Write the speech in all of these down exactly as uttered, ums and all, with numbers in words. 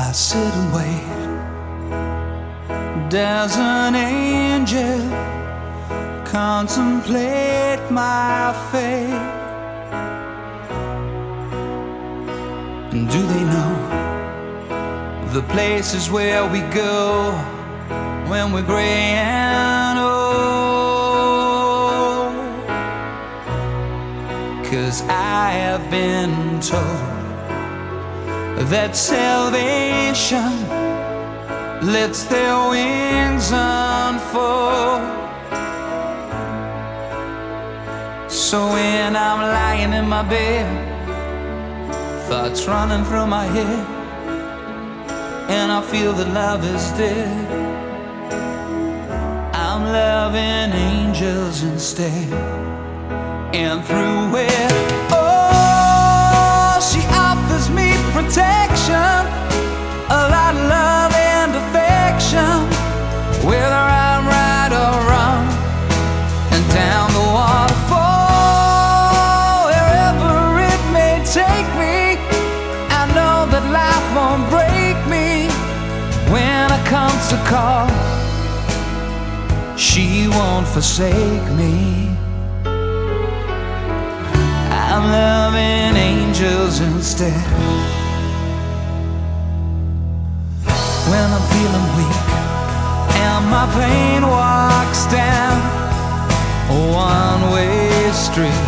I sit and wait. Does an angel contemplate my fate? And do they know the places where we go when we're gray and old? 'Cause I have been told that salvation lets their wings unfold. So when I'm lying in my bed, thoughts running through my head, and I feel that love is dead, I'm loving angels instead. And through it, oh, she offers me protection, a lot of love and affection, whether I'm right or wrong, and down the waterfall, wherever it may take me, I know that life won't break me when I come to call. She won't forsake me. I'm loving angels instead. When I'm feeling weak and my pain walks down a one-way street,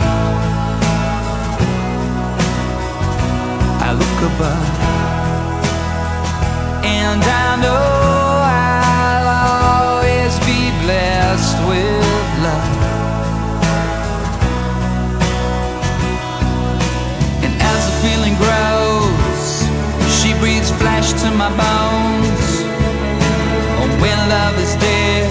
I look above and I know I'll always be blessed with love. And as the feeling grows, she breathes flesh to my bones. Oh, when love is dead,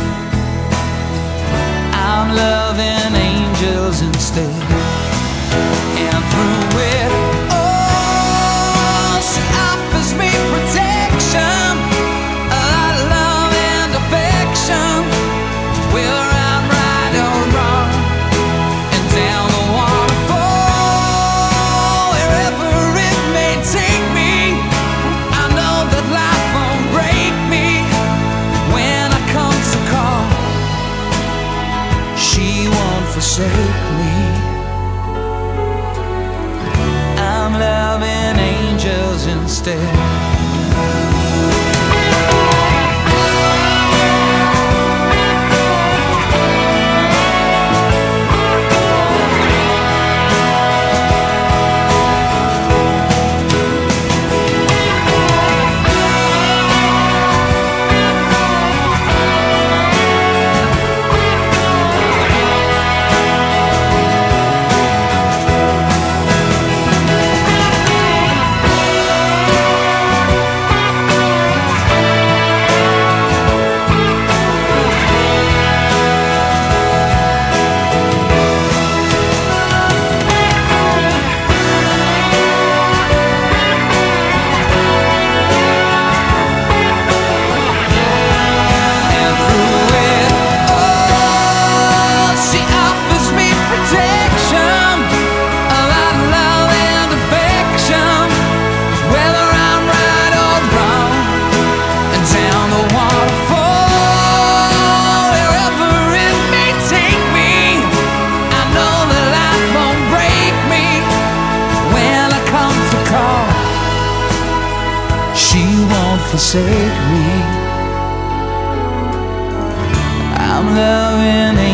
I'm loving angels instead. And through it, oh, she offers me protection, a lot of love and affection, whether I'm right or wrong, and down the waterfall, wherever it may take me, I know that life won't break me when I come to call. She won't forsake me. I'm loving angels instead. She won't forsake me. I'm loving